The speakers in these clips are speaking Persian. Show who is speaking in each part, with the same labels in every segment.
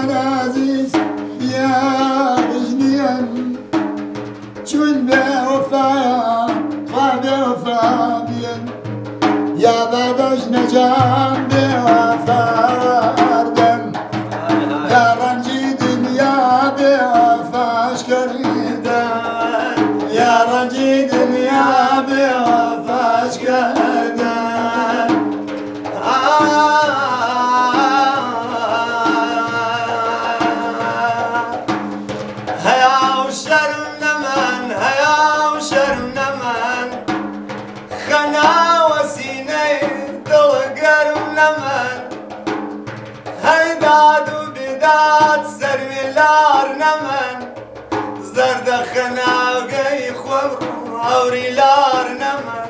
Speaker 1: من عزیز دیارش نیم چون به وفایا خواه به وفا بیم یا بعدش نجام به وفا اردم یا رنجی دنیا به وفاش کردن یا رنجی دنیا به وفاش کردن هیا و شرم نمن هیا و شرم نمن خنا و سینه دل گرم نمن هی داد و بداد سروی لار نمن زرد خنا گی خور اوری لار نمن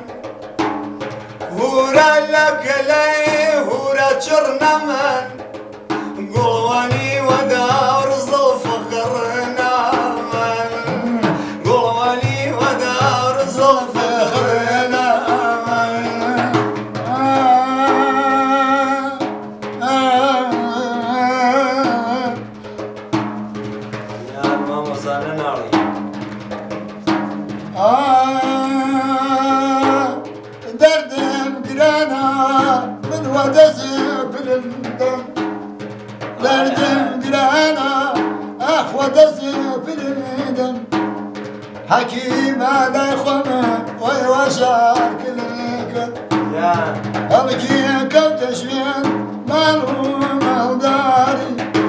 Speaker 1: هورا لکلی هورا چر نمن قلوانی و دار زلف خرنا من قلوانی و دار زلف خرنا من
Speaker 2: يا ماما صار ناري
Speaker 1: دردم گرانا من ودزی پلندم دردم گرانا اخ ودزی پلندم حکیم علی خمه وی وشار کلکت
Speaker 2: يا
Speaker 1: هلکی کوتش بین مالو مالداری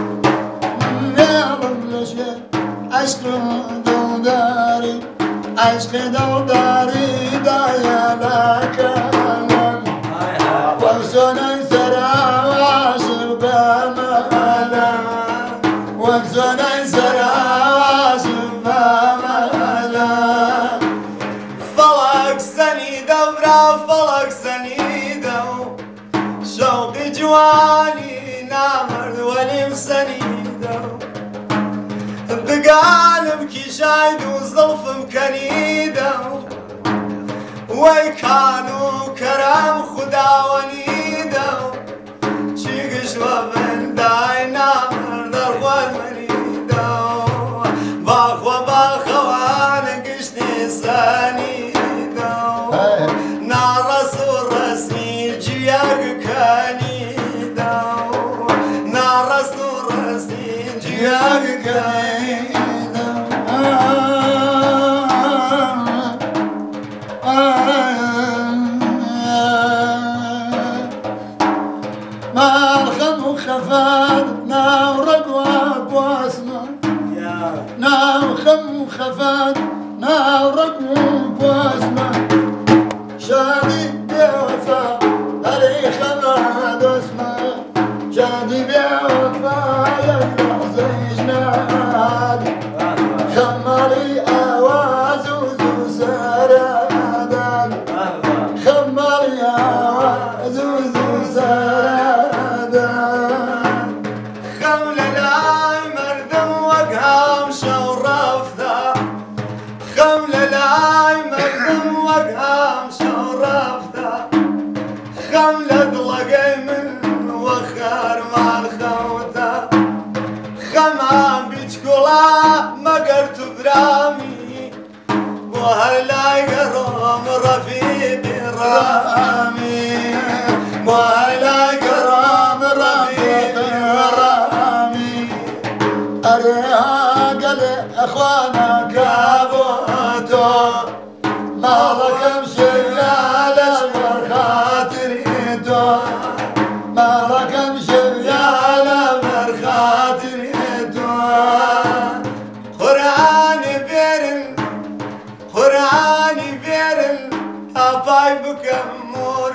Speaker 1: میالم لشین عشق دوداری عشق دوداری دایا لکنم وزنی سراواشق بامالا وزنی سراواشق بامالا فلک سنیدو برا فلک سنیدو شوقی جوانی نامرد ولیم سنیدو بقالب كيشايد وزلفم كنيدو وي كانوا كرام خدا ونيدو شيقش وبن داينا مردر والمريدو باخوا باخوا نقشني سانيدو نار رسول رسمي جياق كانيدو نار رسول رسمي جياق كانيدو ما الخم خفاد ناو رقوة بواسمة ناو خم خفاد ناو رقوة بواسمة شادي بوفا هري خماد اسمه شادي بوفا يطلع زي جنادي خمالي آواز وزو سرادان خمالي آواز وزو سرادان خمل لاي مردم وقهام شورفتا خمل لاي مردم وقهام شورفتا خمل دلقي من وخار مال خوتا خمام بيتكولا مقرت برامي وهلا قرام رفيق رامي وهلا قرام رفيق رامي أريها قل أخوانا كابوتو ما ركب شيال أشمر خاطريتو ما ركب شيال أشمر خاطريتو قرآني بيرن قرآني بيرن تاباي بكمور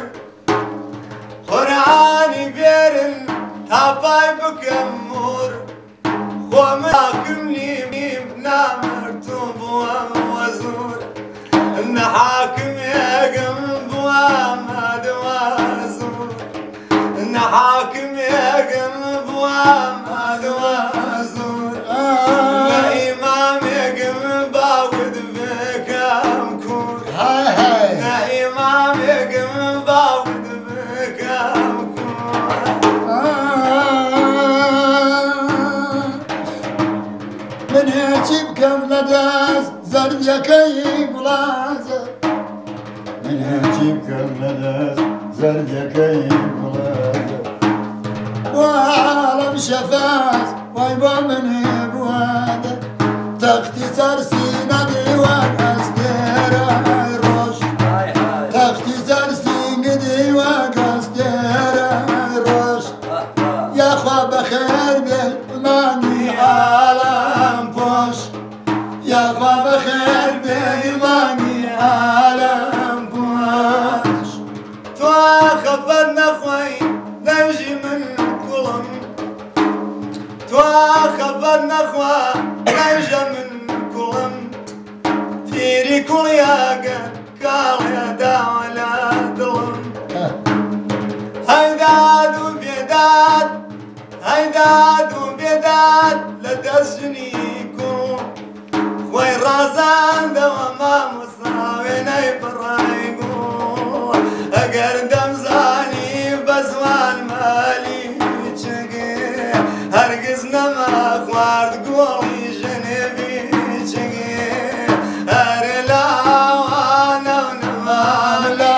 Speaker 1: قرآني بيرن تاباي بكمور خو مراكم لي بنامرتم وزور النحاكم يا قم بوامد وزور النحاكم يا قم بوامد وزور لا إمام يا قم باود بكم كور لا إمام يا قم باود بكم كور
Speaker 3: بکەم لە دەست زەردیەکەی گوڵازە منێکی بکەم لە دەست زەردیەکەی گوڵازە وعالم شەفاز وای بۆ منێ بوادە تەختی سەرسی نەدیوان ئەستێرە ڕۆژ تەختی سەرسی نەدیوان ئەستێرە ڕۆژ یاخوا بەخێر بێت ئمانی عالەم پۆش یاخوا بەخێر بێت ئمانی عالەم پۆش
Speaker 1: تۆ خەفەت نەخۆی نەوژی من گوڵم تۆ خەفەت نەخوا نەوژە من گوڵم تیری کوڵیاگەن کاڵێ داوە لە دڵم هەیداد و بێداد هەیداد و بێداد لە دەستژنی کوڵ خۆی ڕازاندەوە مامۆستا وێنەی پڕای گوڵ ئەگەر دەمزانی بە زوان مالی چگێ هەرگز نەما خوارد گۆڵی ژنێبی چگێ هەرێ لاوانە و نەماڵە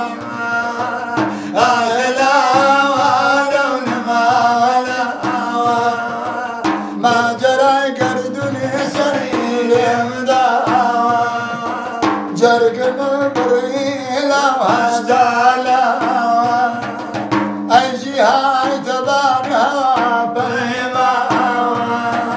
Speaker 3: ماجرای گردونی سەری لێمداوە جەرگم بڕی لەو هەشتا لاوە ئەی جیهای تەبان هەوا پەیماوە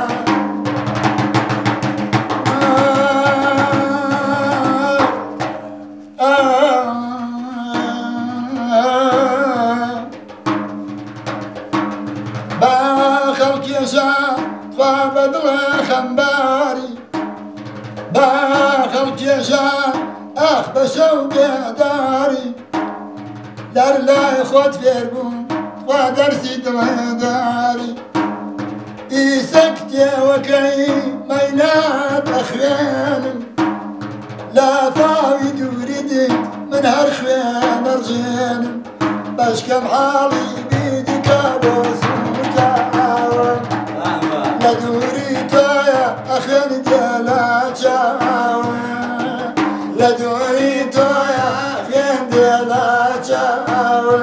Speaker 3: با خەڵکێشان خوا بەدڵە خەمباری با خەڵکێشان ئاخ بە شەو بێداری لەر لای خۆت فێر بووم خوا دەرسی دڵێداری ئیسە کتێوەکەی مەینات ئەخوێنم لا فاوی دووری دیت من هەر خوێنە ڕژێنم بەشکەم حاڵی بیدیکە بۆ سوتاوە لە دووری تۆیە ئەخێن دێلا چاوە لە دووری تۆیە ئەخێن دێلا چاوە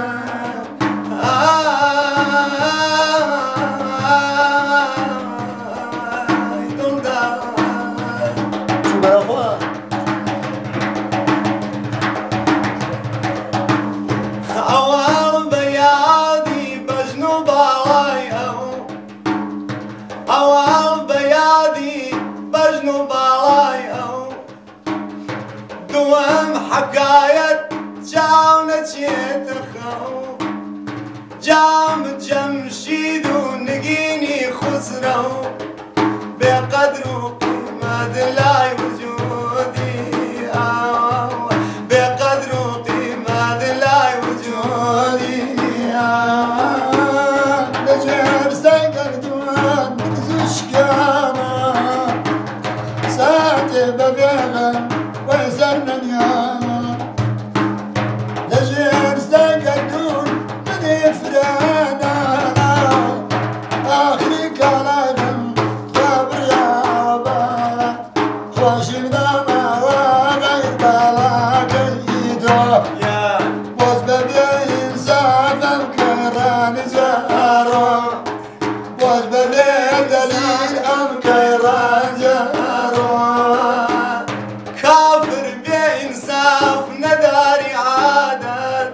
Speaker 1: ئەوەڵ بەیادی بەژن و باڵای ئەو دووەم حەکایەت چاو نەچێتە خەو جام جەمشید و نگینی خوسرە و بێقەدر و قیمەت لای وجودی ئەو بێقەدر و قیمەت لای وجودی
Speaker 3: لەژێر سەی گەردووان زشکانە ساتێ بەبێغە وەی سەر نەنیانە لەژێر سەی گەردوون منێ فرانە ئاخری کاڵاگەم خوا بڕیابە خۆشیم داماوە غەیر باڵاکەی تۆ بۆز بەبێ ئینسافەم کەڕانی جارۆ بۆز بەبێ دەلیل ئەم کەڕانجارۆ
Speaker 1: کافر بێ ئینساف نەداری عادەت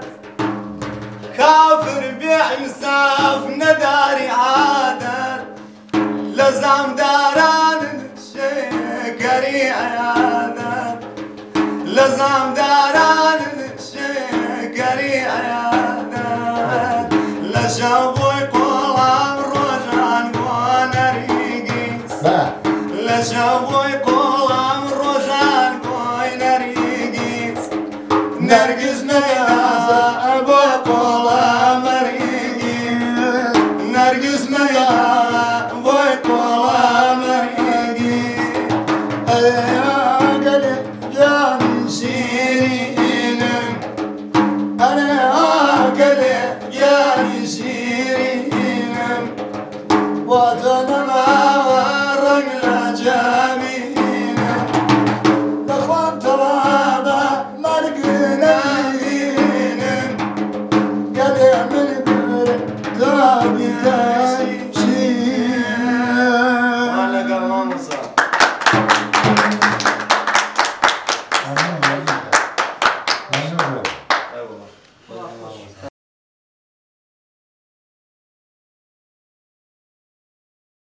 Speaker 1: کافر بێ ئینساف نەداری عادەت لە زامداران شێکەری عیادەت لە زامداران شێکەری عیادەت لە شەو بۆی قۆڵام ڕۆژان بۆ نەریگیس لە شەو بۆی قۆڵام ڕۆژان بۆی نەریگیس نەرگیز نەیاسە بۆ قۆڵام مەریگیس نەرگیز نەیاسە بۆی قۆڵام مەریگیس
Speaker 3: ئەگەلێ گیانی
Speaker 1: شیرینم
Speaker 3: ئەنێ
Speaker 1: ئاگەلێ گیانی شیرینم
Speaker 3: بۆ تۆ نەماوە
Speaker 1: ڕەنگ لە جامی